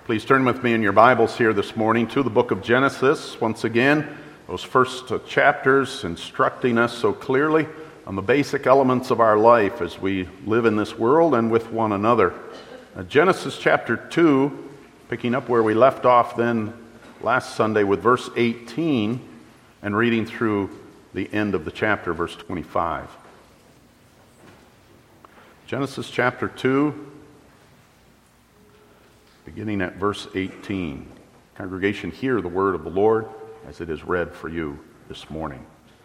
Please turn with me in your Bibles here this morning to the book of Genesis. Once again, those first chapters instructing us so clearly on the basic elements of our life as we live in this world and with one another. Genesis chapter 2, picking up where we left off then last Sunday with verse 18 and reading through the end of the chapter, verse 25. Genesis chapter 2, beginning at verse 18. Congregation, hear the word of the Lord as it is read for you this morning.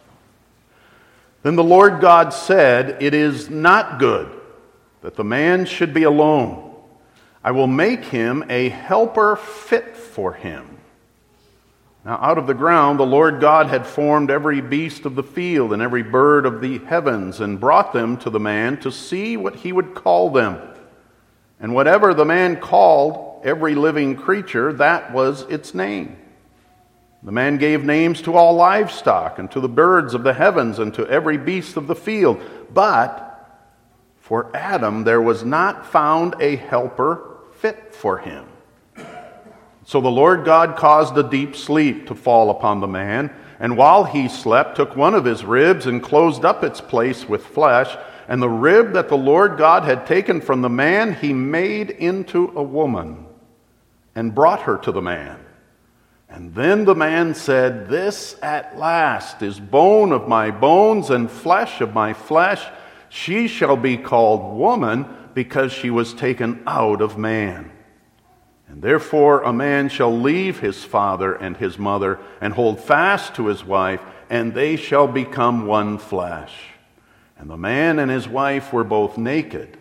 Then the Lord God said, "It is not good that the man should be alone. I will make him a helper fit for him." Now out of the ground the Lord God had formed every beast of the field and every bird of the heavens, and brought them to the man to see what he would call them. And whatever the man called every living creature, that was its name. The man gave names to all livestock, and to the birds of the heavens, and to every beast of the field. But for Adam there was not found a helper fit for him. So the Lord God caused a deep sleep to fall upon the man, and while he slept, took one of his ribs and closed up its place with flesh. And the rib that the Lord God had taken from the man, he made into a woman, and brought her to the man. And then the man said, "This at last is bone of my bones and flesh of my flesh. She shall be called woman, because she was taken out of man. And therefore a man shall leave his father and his mother, and hold fast to his wife, and they shall become one flesh. And the man and his wife were both naked,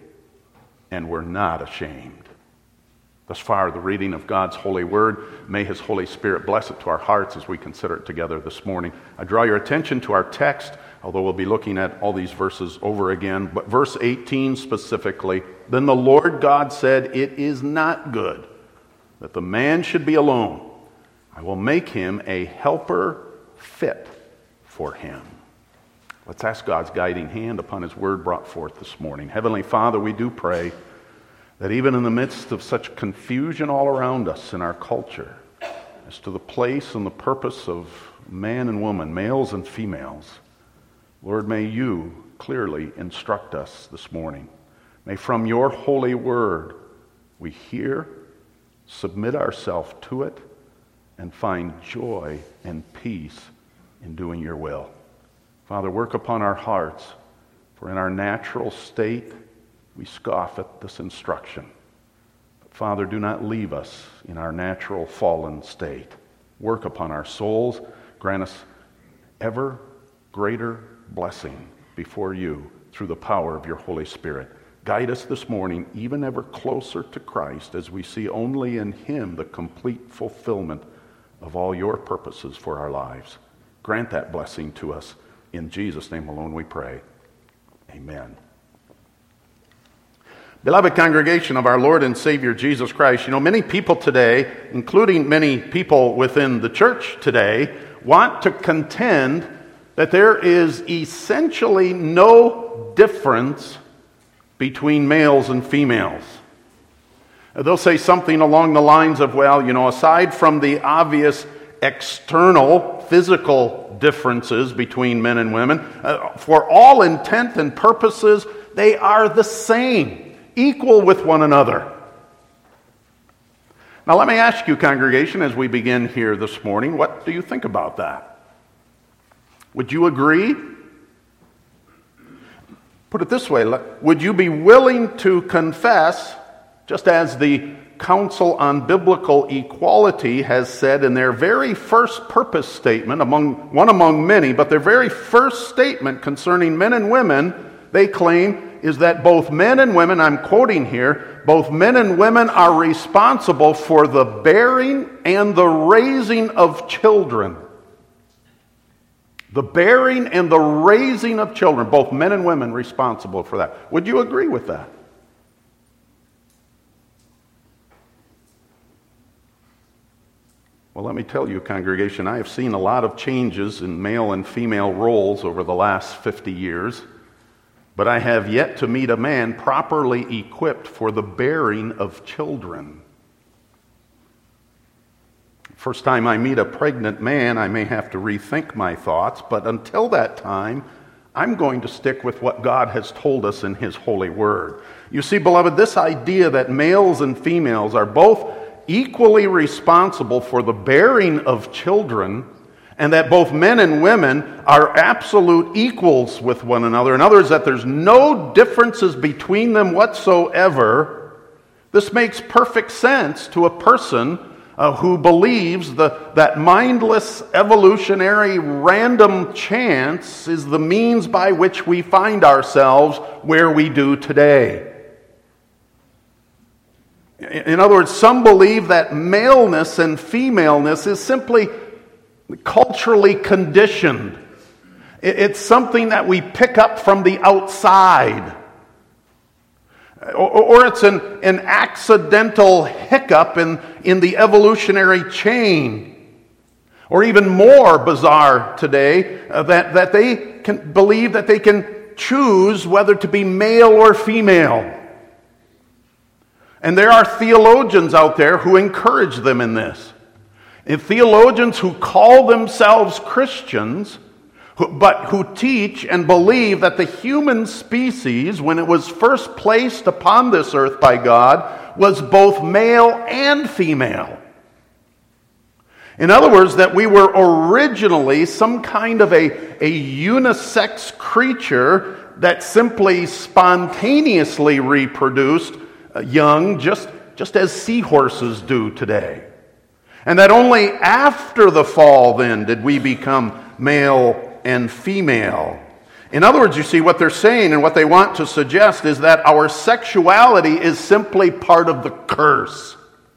and were not ashamed." Thus far, the reading of God's holy word. May His Holy Spirit bless it to our hearts as we consider it together this morning. I draw your attention to our text, although we'll be looking at all these verses over again. But verse 18 specifically, "Then the Lord God said, 'It is not good that the man should be alone. I will make him a helper fit for him.'" Let's ask God's guiding hand upon His word brought forth this morning. Heavenly Father, we do pray that even in the midst of such confusion all around us in our culture as to the place and the purpose of man and woman, males and females, Lord, may You clearly instruct us this morning. May from Your holy word we hear, submit ourselves to it, and find joy and peace in doing Your will. Father, work upon our hearts, for in our natural state we scoff at this instruction. But Father, do not leave us in our natural fallen state. Work upon our souls. Grant us ever greater blessing before You through the power of Your Holy Spirit. Guide us this morning even ever closer to Christ, as we see only in Him the complete fulfillment of all Your purposes for our lives. Grant that blessing to us. In Jesus' name alone we pray. Amen. Beloved congregation of our Lord and Savior Jesus Christ, many people today, including many people within the church today, want to contend that there is essentially no difference between males and females. They'll say something along the lines of, aside from the obvious external, physical differences between men and women, for all intent and purposes, they are the same. Equal with one another. Now let me ask you, congregation, as we begin here this morning, what do you think about that? Would you agree? Put it this way, would you be willing to confess, just as the Council on Biblical Equality has said in their very first purpose statement, one among many, but their very first statement concerning men and women, they claim, is that both men and women, I'm quoting here, both men and women are responsible for the bearing and the raising of children. The bearing and the raising of children, both men and women responsible for that. Would you agree with that? Well, let me tell you, congregation, I have seen a lot of changes in male and female roles over the last 50 years. But I have yet to meet a man properly equipped for the bearing of children. First time I meet a pregnant man, I may have to rethink my thoughts, but until that time, I'm going to stick with what God has told us in His holy word. You see, beloved, this idea that males and females are both equally responsible for the bearing of children, and that both men and women are absolute equals with one another. In other words, that there's no differences between them whatsoever. This makes perfect sense to a person who believes that mindless evolutionary random chance is the means by which we find ourselves where we do today. In other words, some believe that maleness and femaleness is simply culturally conditioned. It's something that we pick up from the outside. Or it's an accidental hiccup in the evolutionary chain. Or even more bizarre today, that they can believe that they can choose whether to be male or female. And there are theologians out there who encourage them in this. And theologians who call themselves Christians, but who teach and believe that the human species, when it was first placed upon this earth by God, was both male and female. In other words, that we were originally some kind of a unisex creature that simply spontaneously reproduced young, just as seahorses do today. And that only after the fall, then, did we become male and female. In other words, you see, what they're saying and what they want to suggest is that our sexuality is simply part of the curse.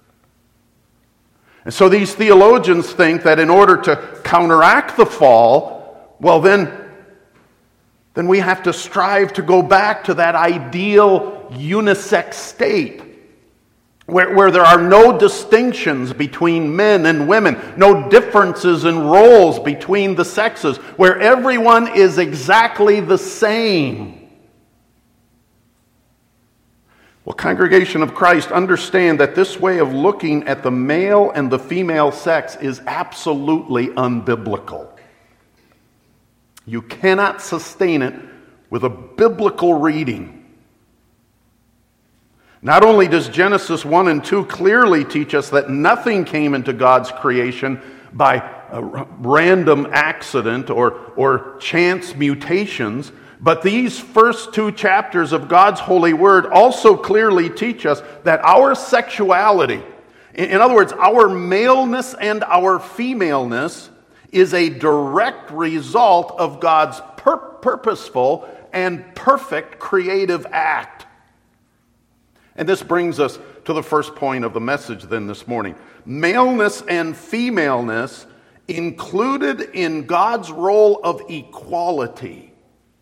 And so these theologians think that in order to counteract the fall, well, then we have to strive to go back to that ideal unisex state where there are no distinctions between men and women, no differences in roles between the sexes, where everyone is exactly the same. Well, congregation of Christ, understand that this way of looking at the male and the female sex is absolutely unbiblical. You cannot sustain it with a biblical reading. Not only does Genesis 1 and 2 clearly teach us that nothing came into God's creation by a random accident or chance mutations, but these first two chapters of God's holy word also clearly teach us that our sexuality, in other words, our maleness and our femaleness, is a direct result of God's purposeful and perfect creative act. And this brings us to the first point of the message then this morning. Maleness and femaleness included in God's role of equality.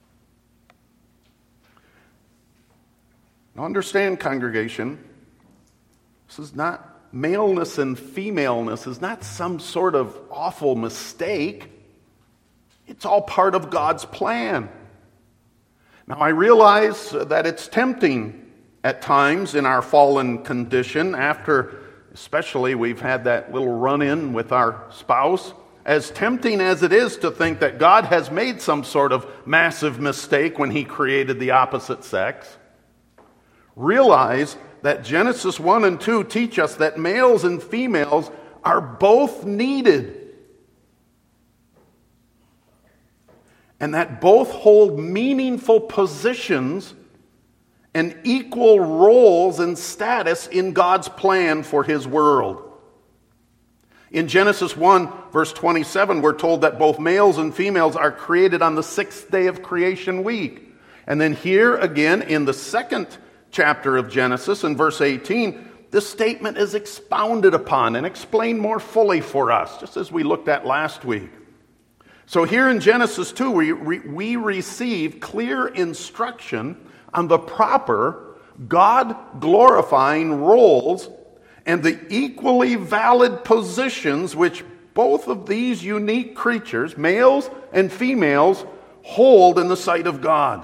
Now understand, congregation, this is not maleness and femaleness is not some sort of awful mistake. It's all part of God's plan. Now I realize that it's tempting at times in our fallen condition, after especially we've had that little run-in with our spouse, as tempting as it is to think that God has made some sort of massive mistake when He created the opposite sex, realize that Genesis 1 and 2 teach us that males and females are both needed, and that both hold meaningful positions and equal roles and status in God's plan for His world. In Genesis 1, verse 27, we're told that both males and females are created on the sixth day of creation week. And then here again in the second chapter of Genesis, in verse 18, this statement is expounded upon and explained more fully for us, just as we looked at last week. So here in Genesis 2, we receive clear instruction on the proper, God-glorifying roles and the equally valid positions which both of these unique creatures, males and females, hold in the sight of God.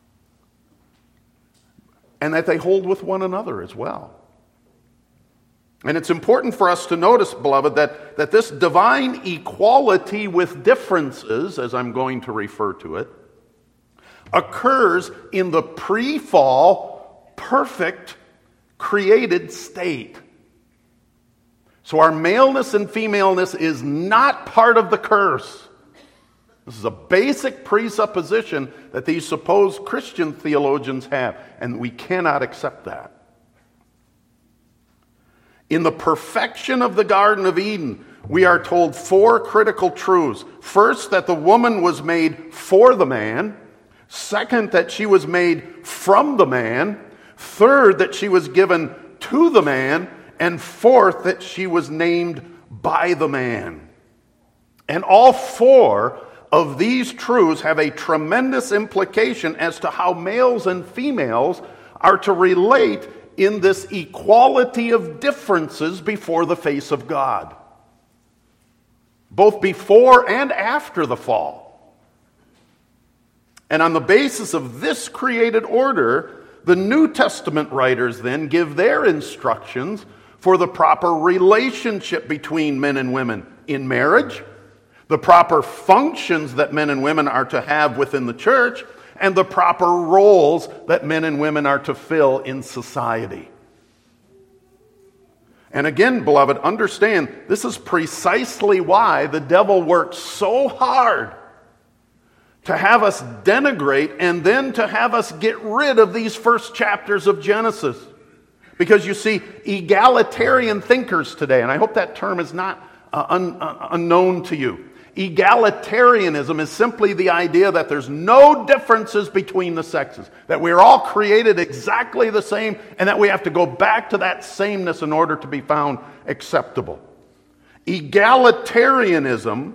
And that they hold with one another as well. And it's important for us to notice, beloved, that this divine equality with differences, as I'm going to refer to it, occurs in the pre-fall, perfect, created state. So our maleness and femaleness is not part of the curse. This is a basic presupposition that these supposed Christian theologians have, and we cannot accept that. In the perfection of the Garden of Eden, we are told 4 critical truths. First, that the woman was made for the man. Second, that she was made from the man. Third, that she was given to the man. And fourth, that she was named by the man. And all 4 of these truths have a tremendous implication as to how males and females are to relate in this equality of differences before the face of God, both before and after the fall. And on the basis of this created order, the New Testament writers then give their instructions for the proper relationship between men and women in marriage, the proper functions that men and women are to have within the church, and the proper roles that men and women are to fill in society. And again, beloved, understand, this is precisely why the devil works so hard to have us denigrate and then to have us get rid of these first chapters of Genesis. Because you see, egalitarian thinkers today, and I hope that term is not unknown to you. Egalitarianism is simply the idea that there's no differences between the sexes, that we're all created exactly the same, and that we have to go back to that sameness in order to be found acceptable. Egalitarianism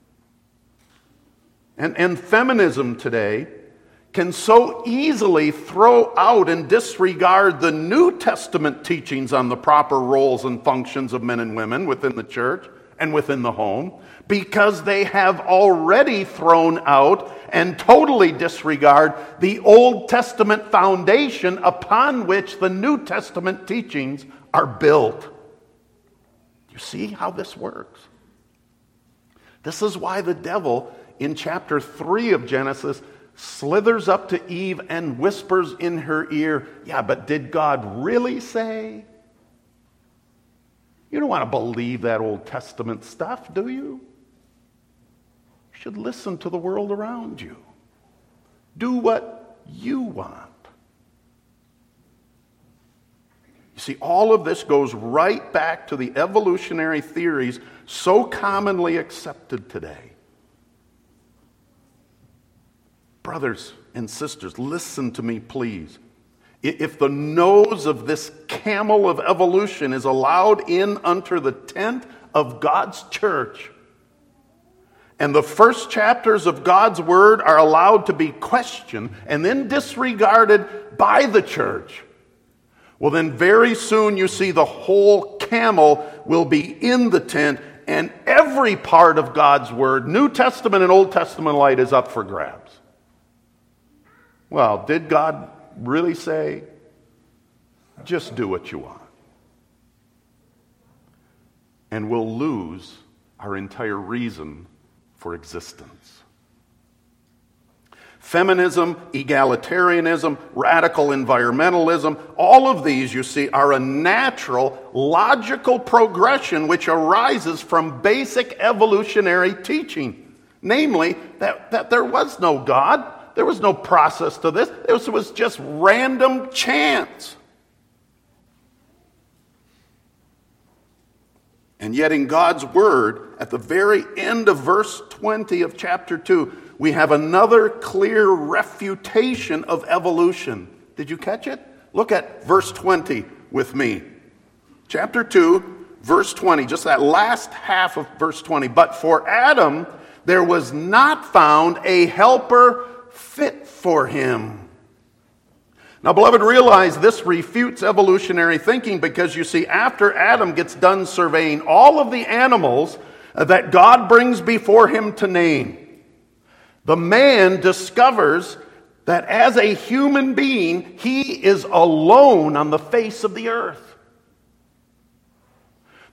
and feminism today can so easily throw out and disregard the New Testament teachings on the proper roles and functions of men and women within the church and within the home, because they have already thrown out and totally disregard the Old Testament foundation upon which the New Testament teachings are built. You see how this works? This is why the devil, in chapter 3 of Genesis, slithers up to Eve and whispers in her ear, "Yeah, but did God really say?" You don't want to believe that Old Testament stuff, do you? You should listen to the world around you. Do what you want. You see, all of this goes right back to the evolutionary theories so commonly accepted today. Brothers and sisters, listen to me, please. If the nose of this camel of evolution is allowed in unto the tent of God's church, and the first chapters of God's word are allowed to be questioned and then disregarded by the church, well, then very soon you see the whole camel will be in the tent, and every part of God's word, New Testament and Old Testament light, is up for grabs. Well, did God really say, just do what you want? And we'll lose our entire reason for existence. Feminism, egalitarianism, radical environmentalism, all of these, you see, are a natural, logical progression which arises from basic evolutionary teaching. Namely, that there was no God. There was no process to this. This was just random chance. And yet in God's word, at the very end of verse 20 of chapter 2, we have another clear refutation of evolution. Did you catch it? Look at verse 20 with me. Chapter 2, verse 20, just that last half of verse 20. But for Adam, there was not found a helper fit for him. Now, beloved, realize this refutes evolutionary thinking, because you see, after Adam gets done surveying all of the animals that God brings before him to name, the man discovers that as a human being, he is alone on the face of the earth.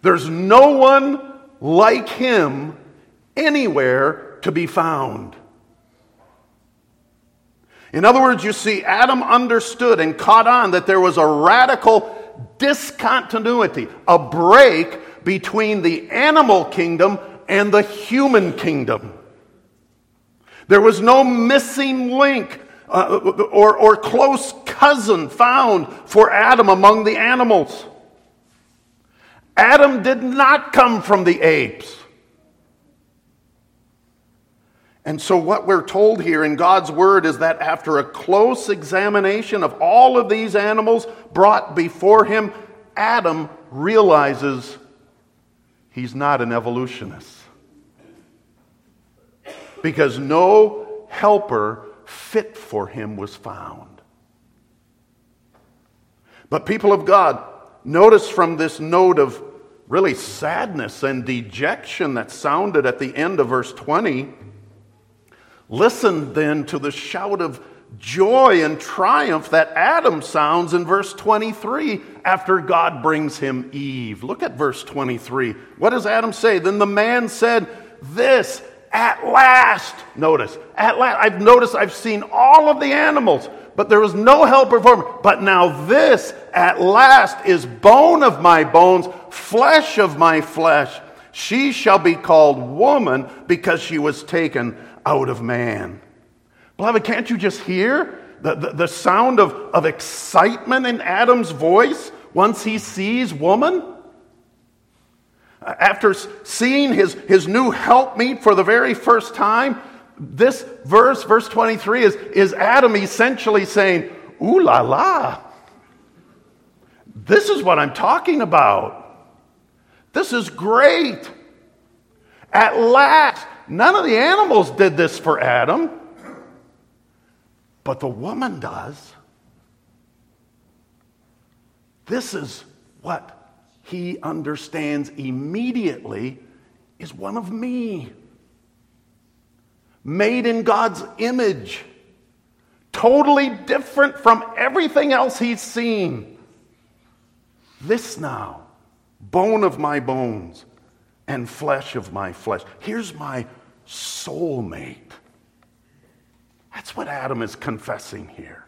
There's no one like him anywhere to be found. In other words, you see, Adam understood and caught on that there was a radical discontinuity, a break between the animal kingdom and the human kingdom. There was no missing link or close cousin found for Adam among the animals. Adam did not come from the apes. And so what we're told here in God's word is that after a close examination of all of these animals brought before him, Adam realizes he's not an evolutionist. Because no helper fit for him was found. But people of God, notice from this note of really sadness and dejection that sounded at the end of verse 20, listen then to the shout of joy and triumph that Adam sounds in verse 23 after God brings him Eve. Look at verse 23. What does Adam say? Then the man said, "This at last," notice, at last, I've seen all of the animals, but there was no helper for me. But now this at last is bone of my bones, flesh of my flesh. She shall be called woman because she was taken out of man. Beloved, can't you just hear the sound of excitement in Adam's voice once he sees woman? After seeing his new helpmeet for the very first time, this verse 23, is Adam essentially saying, "Ooh la la, this is what I'm talking about. This is great. At last." None of the animals did this for Adam, but the woman does. This is what he understands immediately is one of me. Made in God's image. Totally different from everything else he's seen. This now, bone of my bones and flesh of my flesh. Here's my soulmate. That's what Adam is confessing here.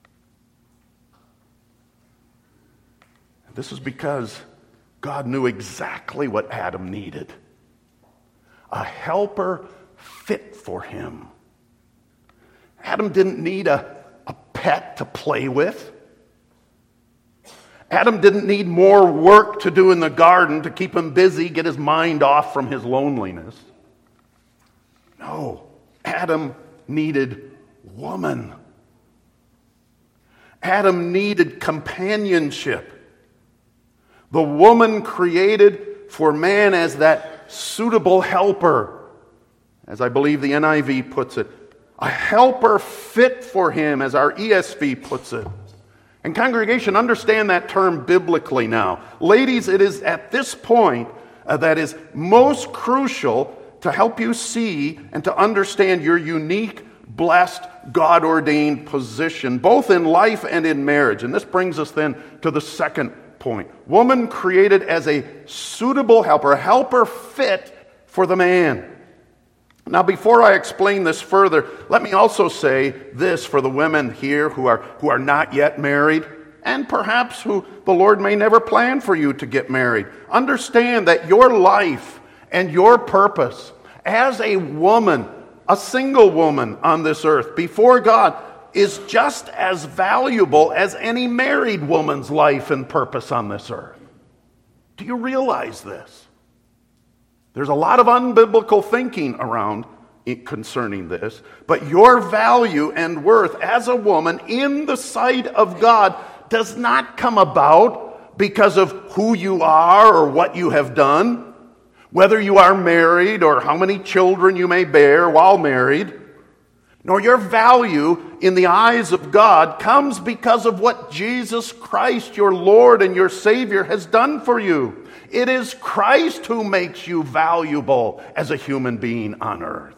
This is because God knew exactly what Adam needed. A helper fit for him. Adam didn't need a pet to play with. Adam didn't need more work to do in the garden to keep him busy, get his mind off from his loneliness. No, Adam needed woman. Adam needed companionship. The woman created for man as that suitable helper, as I believe the NIV puts it, a helper fit for him, as our ESV puts it. And congregation, understand that term biblically now. Ladies, it is at this point that is most crucial to help you see and to understand your unique, blessed, God-ordained position, both in life and in marriage. And this brings us then to the second point. Woman created as a suitable helper, a helper fit for the man. Now, before I explain this further, let me also say this for the women here who are not yet married, and perhaps who the Lord may never plan for you to get married. Understand that your life and your purpose as a woman, a single woman on this earth, before God, is just as valuable as any married woman's life and purpose on this earth. Do you realize this? There's a lot of unbiblical thinking around concerning this, but your value and worth as a woman in the sight of God does not come about because of who you are or what you have done, whether you are married or how many children you may bear while married. Nor your value in the eyes of God comes because of what Jesus Christ, your Lord and your Savior, has done for you. It is Christ who makes you valuable as a human being on earth.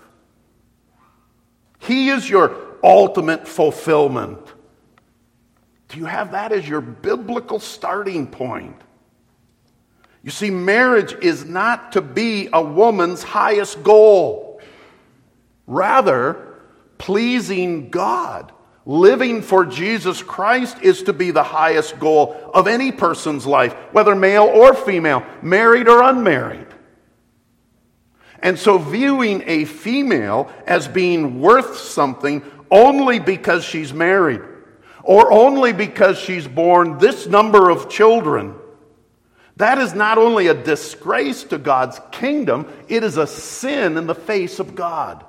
He is your ultimate fulfillment. Do you have that as your biblical starting point? You see, marriage is not to be a woman's highest goal. Rather, pleasing God, living for Jesus Christ is to be the highest goal of any person's life, whether male or female, married or unmarried. And so viewing a female as being worth something only because she's married, or only because she's born this number of children, that is not only a disgrace to God's kingdom, it is a sin in the face of God.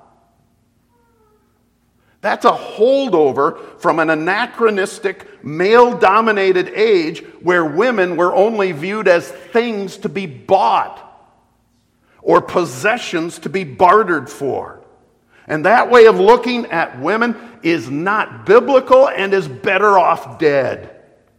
That's a holdover from an anachronistic, male-dominated age where women were only viewed as things to be bought or possessions to be bartered for. And that way of looking at women is not biblical and is better off dead.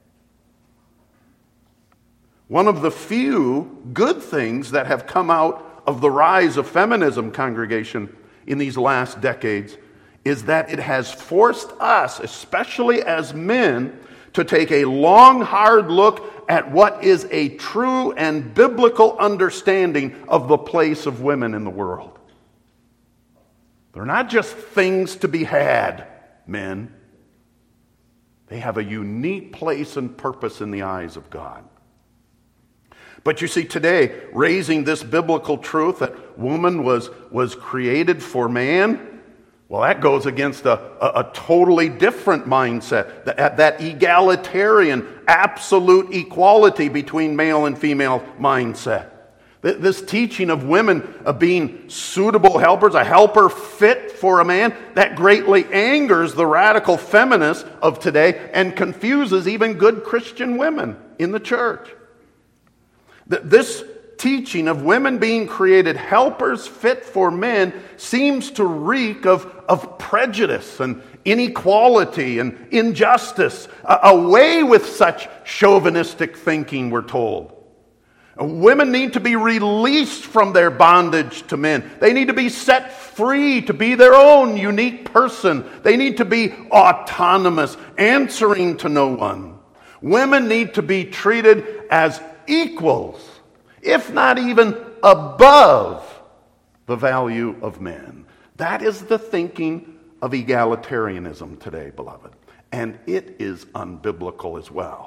One of the few good things that have come out of the rise of feminism, congregation, in these last decades is that it has forced us, especially as men, to take a long, hard look at what is a true and biblical understanding of the place of women in the world. They're not just things to be had, men. They have a unique place and purpose in the eyes of God. But you see, today, raising this biblical truth that woman was created for man, well, that goes against a totally different mindset, that egalitarian, absolute equality between male and female mindset. This teaching of women being suitable helpers, a helper fit for a man, that greatly angers the radical feminists of today and confuses even good Christian women in the church. This teaching of women being created helpers fit for men seems to reek of prejudice and inequality and injustice. Away with such chauvinistic thinking, we're told. Women need to be released from their bondage to men. They need to be set free to be their own unique person. They need to be autonomous, answering to no one. Women need to be treated as equals, if not even above the value of men. That is the thinking of egalitarianism today, beloved. And it is unbiblical as well.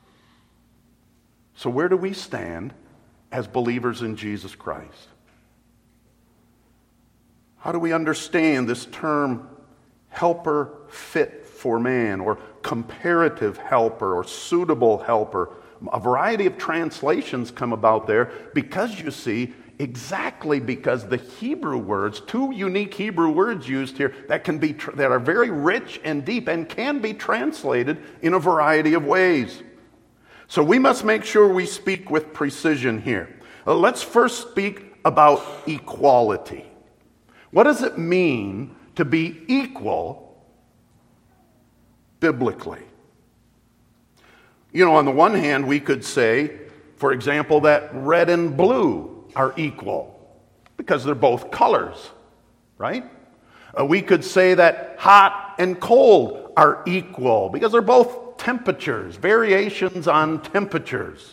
So where do we stand as believers in Jesus Christ? How do we understand this term helper fit for man, or comparative helper, or suitable helper? A variety of translations come about there because, you see, exactly because the Hebrew words, two unique Hebrew words used here that are very rich and deep and can be translated in a variety of ways. So we must make sure we speak with precision here. Let's first speak about equality. What does it mean to be equal biblically? You know, on the one hand, we could say, for example, that red and blue are equal because they're both colors, right? We could say that hot and cold are equal because they're both temperatures, variations on temperatures.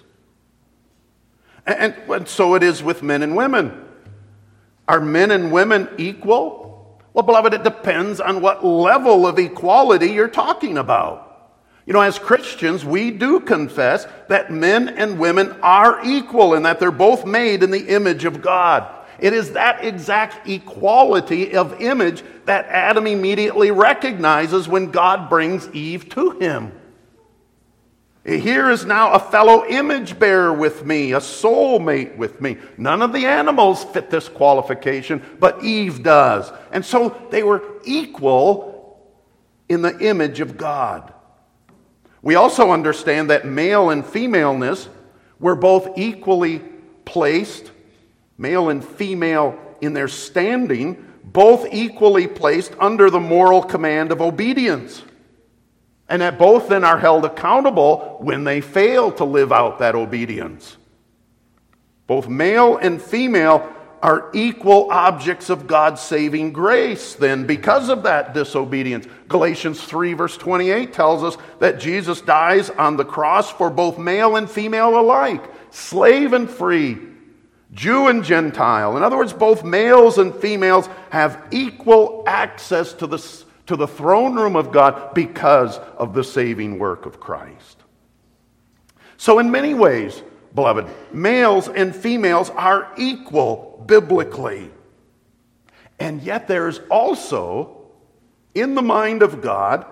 And so it is with men and women. Are men and women equal? Well, beloved, it depends on what level of equality you're talking about. You know, as Christians, we do confess that men and women are equal and that they're both made in the image of God. It is that exact equality of image that Adam immediately recognizes when God brings Eve to him. Here is now a fellow image bearer with me, a soulmate with me. None of the animals fit this qualification, but Eve does. And so they were equal in the image of God. We also understand that male and femaleness were both equally placed, male and female in their standing, both equally placed under the moral command of obedience. And that both then are held accountable when they fail to live out that obedience. Both male and female are equal objects of God's saving grace then because of that disobedience. Galatians 3 verse 28 tells us that Jesus dies on the cross for both male and female alike. slave and free, Jew and Gentile. In other words, both males and females have equal access to the throne room of God because of the saving work of Christ. So in many ways, beloved, males and females are equal biblically. And yet there is also, in the mind of God,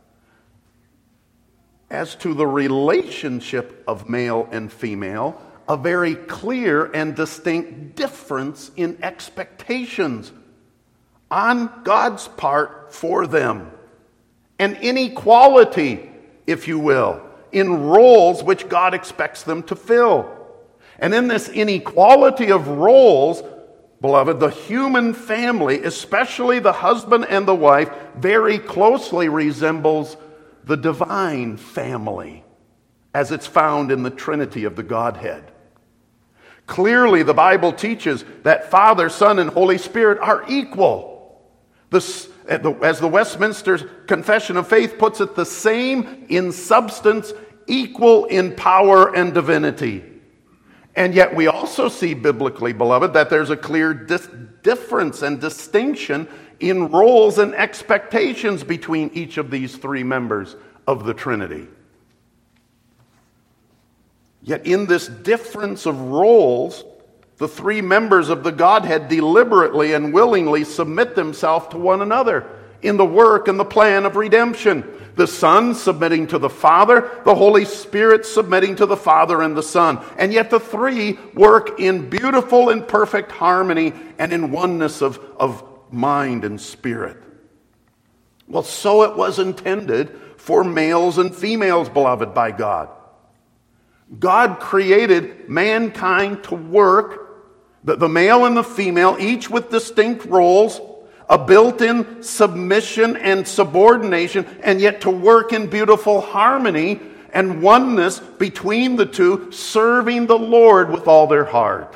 as to the relationship of male and female, a very clear and distinct difference in expectations on God's part for them. An inequality, if you will, in roles which God expects them to fill. And in this inequality of roles, beloved, the human family, especially the husband and the wife, very closely resembles the divine family as it's found in the Trinity of the Godhead. Clearly, the Bible teaches that Father, Son, and Holy Spirit are equal. As the Westminster Confession of Faith puts it, the same in substance, equal in power and divinity. And yet we also see biblically, beloved, that there's a clear difference and distinction in roles and expectations between each of these three members of the Trinity. Yet in this difference of roles, the three members of the Godhead deliberately and willingly submit themselves to one another in the work and the plan of redemption. The Son submitting to the Father, the Holy Spirit submitting to the Father and the Son. And yet the three work in beautiful and perfect harmony and in oneness of mind and spirit. Well, so it was intended for males and females, beloved by God. God created mankind to work, the male and the female, each with distinct roles, a built-in submission and subordination, and yet to work in beautiful harmony and oneness between the two, serving the Lord with all their heart.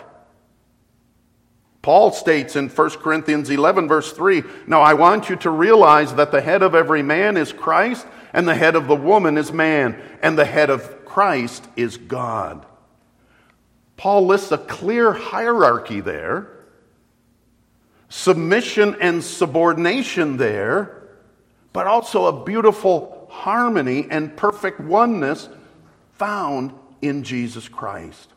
Paul states in 1 Corinthians 11, verse 3, "Now I want you to realize that the head of every man is Christ, and the head of the woman is man, and the head of Christ is God." Paul lists a clear hierarchy there, submission and subordination there, but also a beautiful harmony and perfect oneness found in Jesus Christ.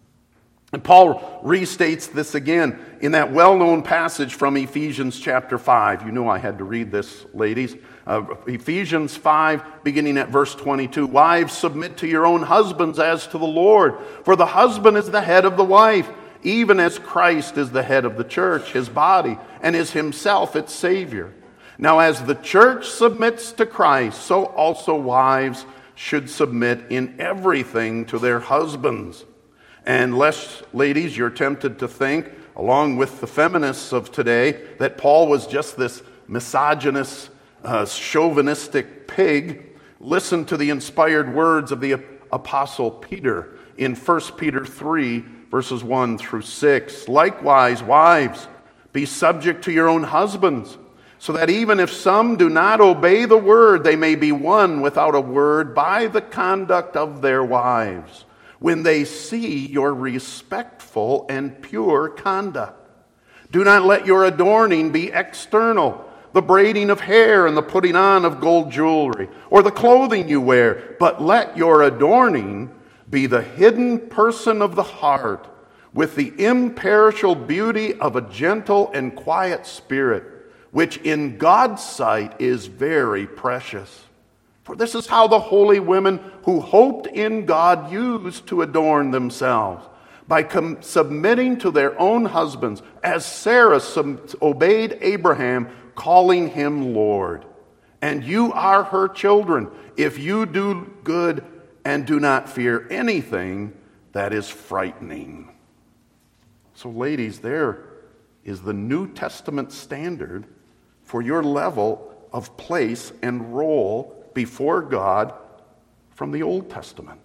And Paul restates this again in that well-known passage from Ephesians chapter 5. You knew I had to read this, ladies. Ephesians 5, beginning at verse 22. "Wives, submit to your own husbands as to the Lord. For the husband is the head of the wife, even as Christ is the head of the church, his body, and is himself its Savior. Now as the church submits to Christ, so also wives should submit in everything to their husbands." And lest, ladies, you're tempted to think, along with the feminists of today, that Paul was just this misogynist, chauvinistic pig, listen to the inspired words of the Apostle Peter in 1 Peter 3, verses 1 through 6. "Likewise, wives, be subject to your own husbands, so that even if some do not obey the word, they may be won without a word by the conduct of their wives, when they see your respectful and pure conduct. Do not let your adorning be external, the braiding of hair and the putting on of gold jewelry, or the clothing you wear, but let your adorning be the hidden person of the heart, with the imperishable beauty of a gentle and quiet spirit, which in God's sight is very precious. For this is how the holy women who hoped in God used to adorn themselves, by submitting to their own husbands, as Sarah obeyed Abraham, calling him Lord. And you are her children, if you do good and do not fear anything that is frightening." So ladies, there is the New Testament standard for your level of place and role before God from the Old Testament.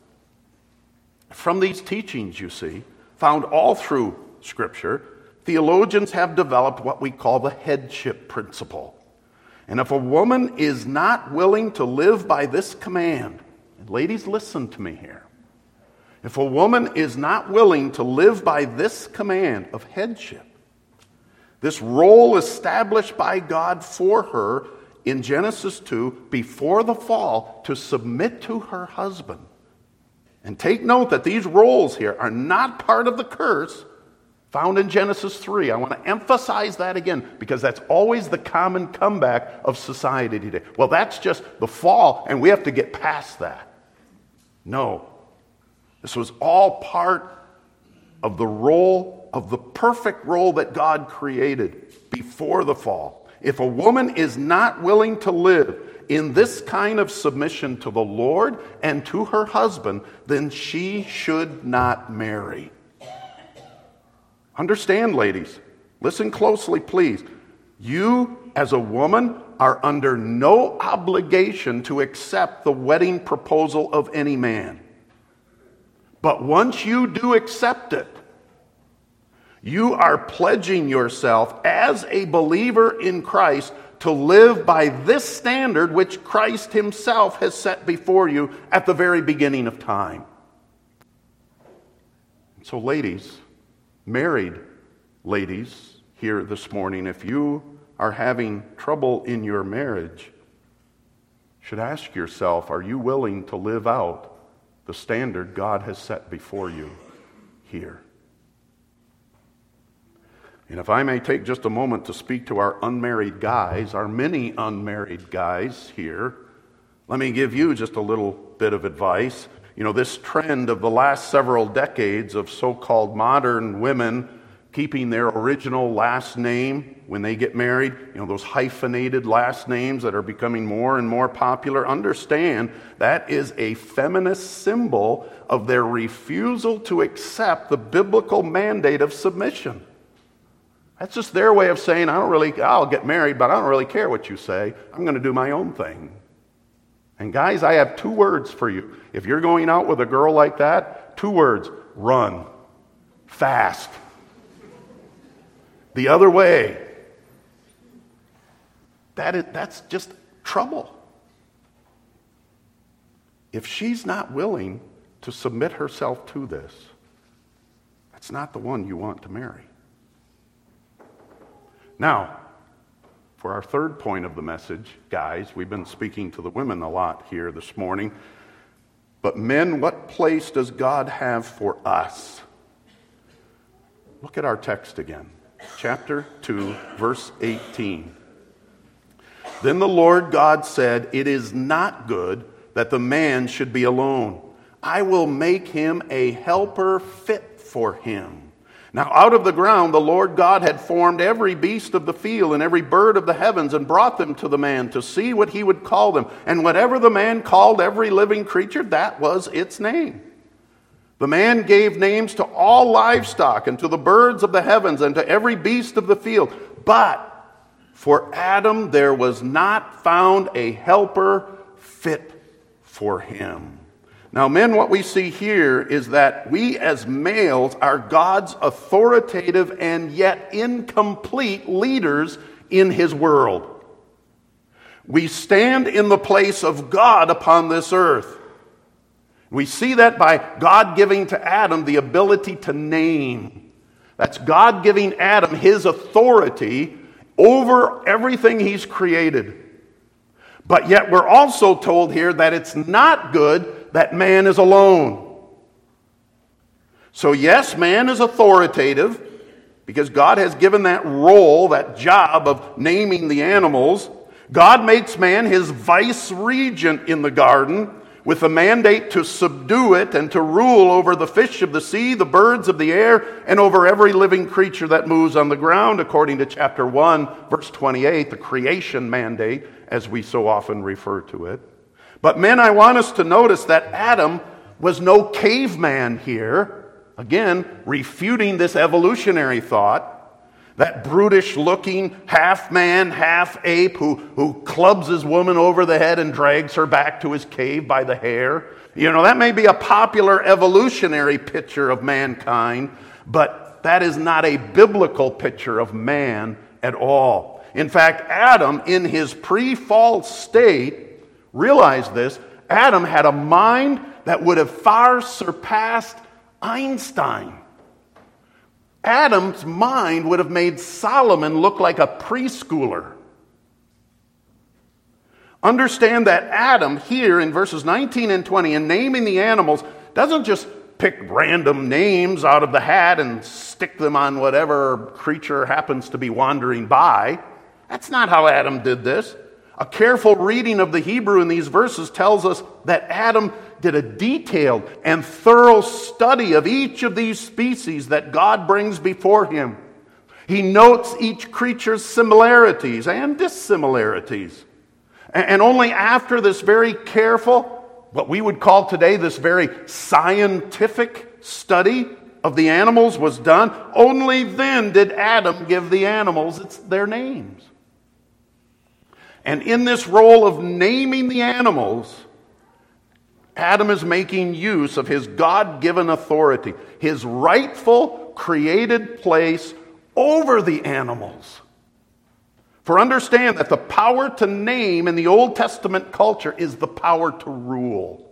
From these teachings, you see, found all through Scripture, theologians have developed what we call the headship principle. And if a woman is not willing to live by this command, and ladies, listen to me here. If a woman is not willing to live by this command of headship, this role established by God for her in Genesis 2 before the fall to submit to her husband. And take note that these roles here are not part of the curse found in Genesis 3. I want to emphasize that again because that's always the common comeback of society today. Well, that's just the fall and we have to get past that. No. This was all part of the role, of the perfect role that God created before the fall. If a woman is not willing to live in this kind of submission to the Lord and to her husband, then she should not marry. Understand, ladies. Listen closely, please. You, as a woman, are under no obligation to accept the wedding proposal of any man. But once you do accept it, you are pledging yourself as a believer in Christ to live by this standard which Christ himself has set before you at the very beginning of time. So ladies, married ladies here this morning, if you are having trouble in your marriage, you should ask yourself, are you willing to live out the standard God has set before you here? And if I may take just a moment to speak to our unmarried guys, our many unmarried guys here, let me give you just a little bit of advice. You know, this trend of the last several decades of so-called modern women keeping their original last name when they get married, you know, those hyphenated last names that are becoming more and more popular, understand that is a feminist symbol of their refusal to accept the biblical mandate of submission. That's just their way of saying, I'll get married, but I don't really care what you say. I'm going to do my own thing. And guys, I have 2 words for you. If you're going out with a girl like that, 2 words: run. Fast. The other way. That's just trouble. If she's not willing to submit herself to this, that's not the one you want to marry. Now, for our third point of the message, guys, we've been speaking to the women a lot here this morning. But men, what place does God have for us? Look at our text again. Chapter 2, verse 18. Then the Lord God said, "It is not good that the man should be alone. I will make him a helper fit for him." Now out of the ground the Lord God had formed every beast of the field and every bird of the heavens and brought them to the man to see what he would call them. And whatever the man called every living creature, that was its name. The man gave names to all livestock and to the birds of the heavens and to every beast of the field. But for Adam there was not found a helper fit for him. Now, men, what we see here is that we as males are God's authoritative and yet incomplete leaders in his world. We stand in the place of God upon this earth. We see that by God giving to Adam the ability to name. That's God giving Adam his authority over everything he's created. But yet we're also told here that it's not good that man is alone. So yes, man is authoritative because God has given that role, that job of naming the animals. God makes man his vice regent in the garden with a mandate to subdue it and to rule over the fish of the sea, the birds of the air, and over every living creature that moves on the ground, according to chapter 1, verse 28, the creation mandate, as we so often refer to it. But men, I want us to notice that Adam was no caveman here. Again, refuting this evolutionary thought. That brutish-looking half-man, half-ape who clubs his woman over the head and drags her back to his cave by the hair. You know, that may be a popular evolutionary picture of mankind, but that is not a biblical picture of man at all. In fact, Adam, in his pre-fall state, realize this, Adam had a mind that would have far surpassed Einstein. Adam's mind would have made Solomon look like a preschooler. Understand that Adam here in verses 19 and 20, in naming the animals, doesn't just pick random names out of the hat and stick them on whatever creature happens to be wandering by. That's not how Adam did this. A careful reading of the Hebrew in these verses tells us that Adam did a detailed and thorough study of each of these species that God brings before him. He notes each creature's similarities and dissimilarities. And only after this very careful, what we would call today this very scientific study of the animals was done, only then did Adam give the animals their names. And in this role of naming the animals, Adam is making use of his God-given authority, his rightful created place over the animals. For understand that the power to name in the Old Testament culture is the power to rule.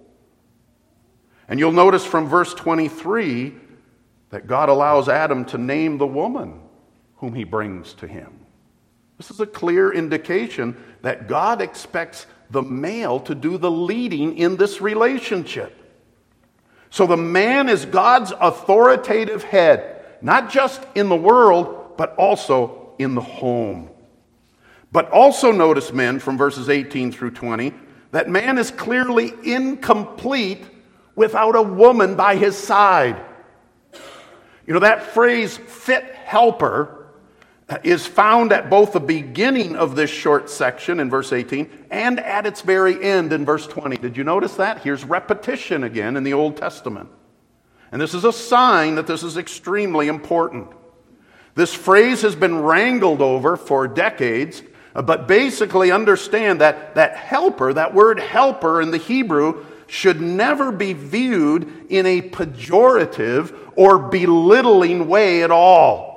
And you'll notice from verse 23 that God allows Adam to name the woman whom he brings to him. This is a clear indication that God expects the male to do the leading in this relationship. So the man is God's authoritative head, not just in the world, but also in the home. But also notice, men, from verses 18 through 20, that man is clearly incomplete without a woman by his side. You know, that phrase, fit helper, is found at both the beginning of this short section in verse 18 and at its very end in verse 20. Did you notice that? Here's repetition again in the Old Testament. And this is a sign that this is extremely important. This phrase has been wrangled over for decades, but basically understand that helper, that word helper in the Hebrew, should never be viewed in a pejorative or belittling way at all.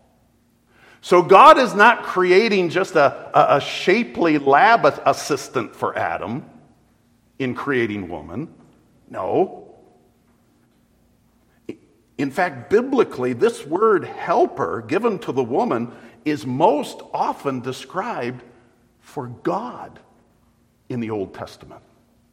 So God is not creating just a shapely lab assistant for Adam in creating woman. No. In fact, biblically, this word helper given to the woman is most often described for God in the Old Testament.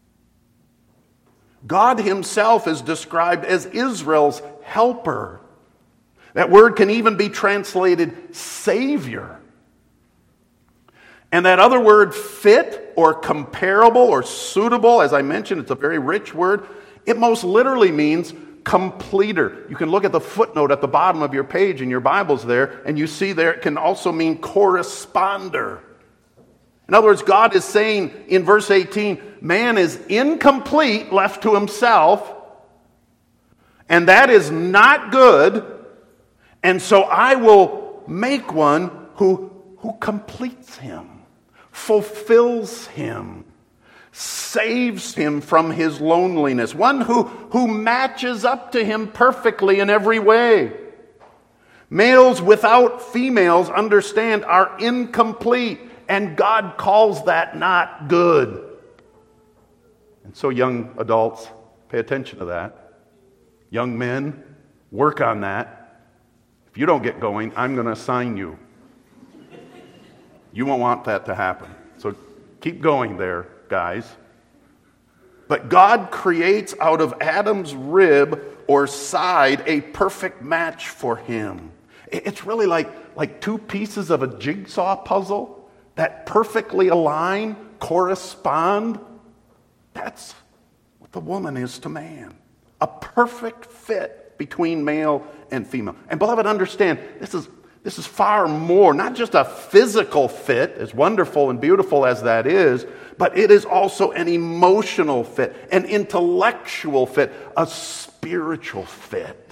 God himself is described as Israel's helper. That word can even be translated Savior. And that other word, fit or comparable or suitable, as I mentioned, it's a very rich word. It most literally means completer. You can look at the footnote at the bottom of your page in your Bibles there, and you see there it can also mean corresponder. In other words, God is saying in verse 18, man is incomplete, left to himself, and that is not good. And so I will make one who completes him, fulfills him, saves him from his loneliness, one who matches up to him perfectly in every way. Males without females, understand, are incomplete, and God calls that not good. And so young adults, pay attention to that. Young men, work on that. If you don't get going, I'm going to assign you. You won't want that to happen. So keep going there, guys. But God creates out of Adam's rib or side a perfect match for him. It's really like two pieces of a jigsaw puzzle that perfectly align, correspond. That's what the woman is to man. A perfect fit between male and female. And beloved, understand, this is far more, not just a physical fit, as wonderful and beautiful as that is, but it is also an emotional fit, an intellectual fit, a spiritual fit.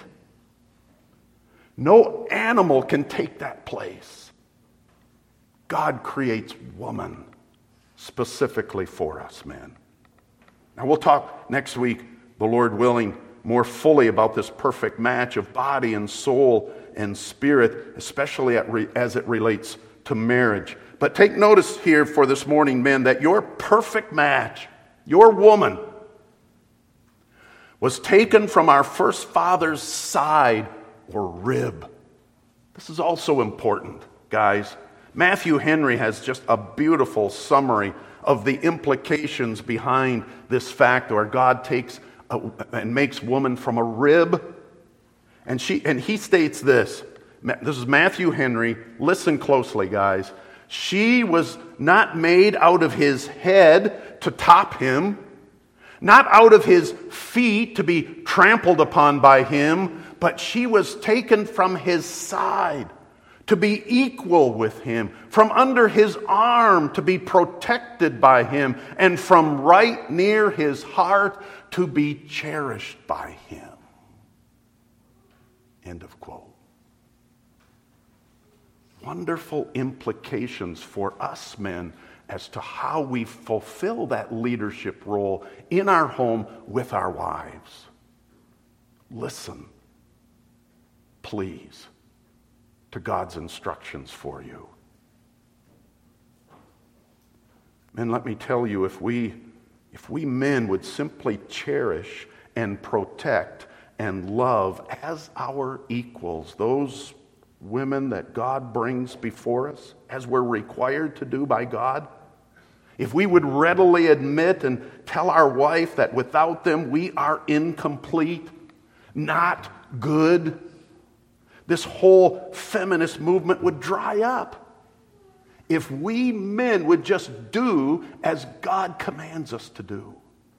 No animal can take that place. God creates woman specifically for us, men. Now we'll talk next week, the Lord willing, more fully about this perfect match of body and soul and spirit, especially as it relates to marriage. But take notice here for this morning, men, that your perfect match, your woman, was taken from our first father's side or rib. This is also important, guys. Matthew Henry has just a beautiful summary of the implications behind this fact where God takes and makes woman from a rib. And he states this. This is Matthew Henry. Listen closely, guys. She was not made out of his head to top him, not out of his feet to be trampled upon by him, but she was taken from his side to be equal with him, from under his arm to be protected by him, and from right near his heart to be cherished by him. End of quote. Wonderful implications for us men as to how we fulfill that leadership role in our home with our wives. Listen, please, to God's instructions for you. Men, let me tell you, if we men would simply cherish and protect and love as our equals those women that God brings before us, as we're required to do by God, if we would readily admit and tell our wife that without them we are incomplete, not good, this whole feminist movement would dry up. If we men would just do as God commands us to do.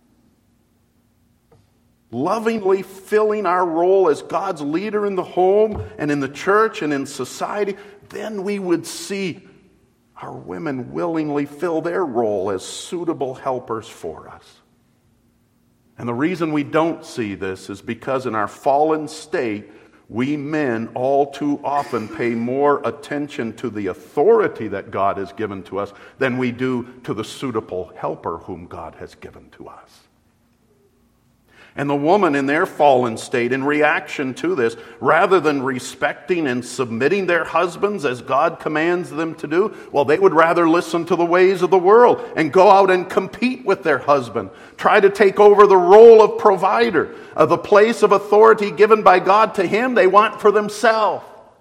Lovingly filling our role as God's leader in the home and in the church and in society, then we would see our women willingly fill their role as suitable helpers for us. And the reason we don't see this is because in our fallen state, we men all too often pay more attention to the authority that God has given to us than we do to the suitable helper whom God has given to us. And the woman in their fallen state, in reaction to this, rather than respecting and submitting their husbands as God commands them to do, well, they would rather listen to the ways of the world and go out and compete with their husband, try to take over the role of provider, of the place of authority given by God to him they want for themselves.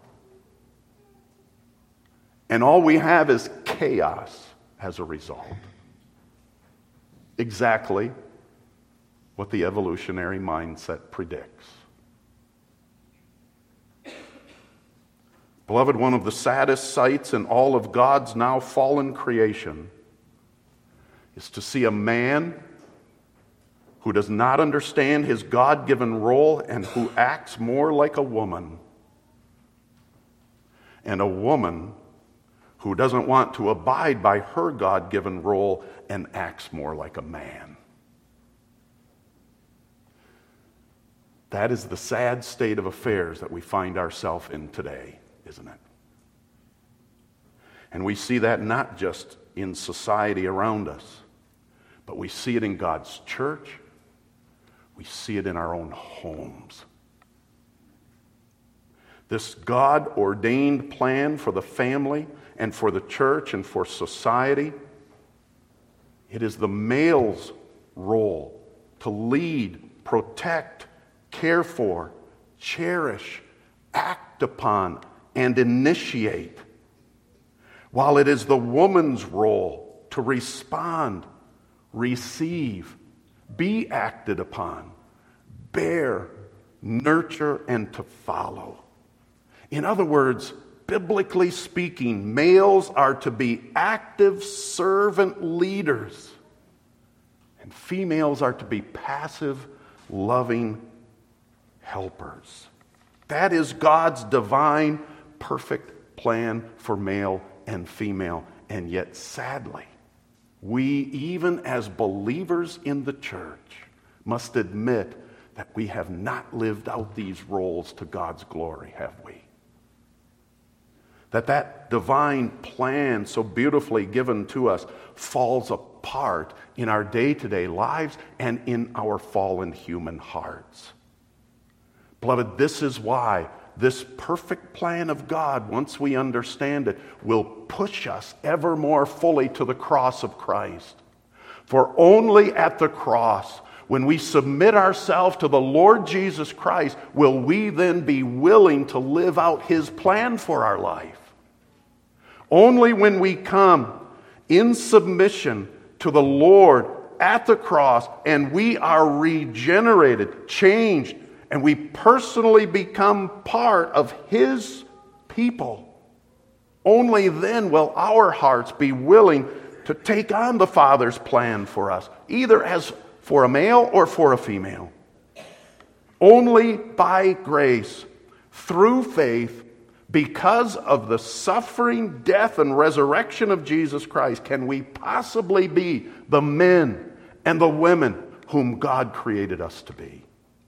And all we have is chaos as a result. Exactly what the evolutionary mindset predicts. Beloved, one of the saddest sights in all of God's now fallen creation is to see a man who does not understand his God-given role and who acts more like a woman, and a woman who doesn't want to abide by her God-given role and acts more like a man. That is the sad state of affairs that we find ourselves in today, isn't it? And we see that not just in society around us, but we see it in God's church. We see it in our own homes. This God-ordained plan for the family and for the church and for society, it is the male's role to lead, protect, care for, cherish, act upon, and initiate, while it is the woman's role to respond, receive, be acted upon, bear, nurture, and to follow. In other words, biblically speaking, males are to be active servant leaders, and females are to be passive, loving helpers. That is God's divine, perfect plan for male and female. And yet, sadly, we, even as believers in the church, must admit that we have not lived out these roles to God's glory, have we? That divine plan so beautifully given to us falls apart in our day-to-day lives and in our fallen human hearts. Beloved, this is why this perfect plan of God, once we understand it, will push us ever more fully to the cross of Christ. For only at the cross when we submit ourselves to the Lord Jesus Christ, will we then be willing to live out His plan for our life? Only when we come in submission to the Lord at the cross and we are regenerated, changed, and we personally become part of His people, only then will our hearts be willing to take on the Father's plan for us, either as for a male or for a female. Only by grace, through faith, because of the suffering, death, and resurrection of Jesus Christ, can we possibly be the men and the women whom God created us to be.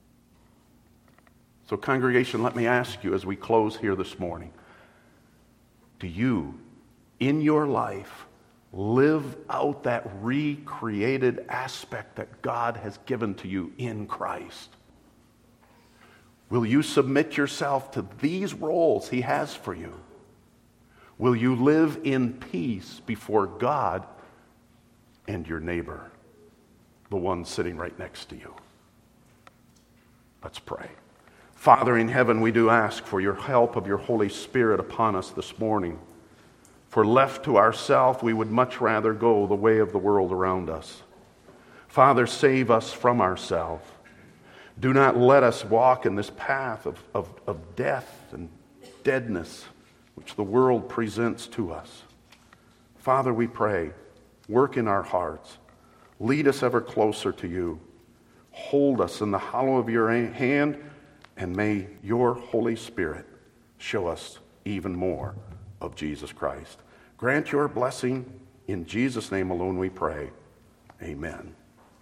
So, congregation, let me ask you as we close here this morning, do you, in your life, live out that recreated aspect that God has given to you in Christ? Will you submit yourself to these roles He has for you? Will you live in peace before God and your neighbor, the one sitting right next to you? Let's pray. Father in heaven, we do ask for your help of your Holy Spirit upon us this morning. For left to ourselves, we would much rather go the way of the world around us. Father, save us from ourselves. Do not let us walk in this path of death and deadness which the world presents to us. Father, we pray, work in our hearts. Lead us ever closer to you. Hold us in the hollow of your hand, and may your Holy Spirit show us even more of Jesus Christ. Grant your blessing. In Jesus' name alone we pray. Amen.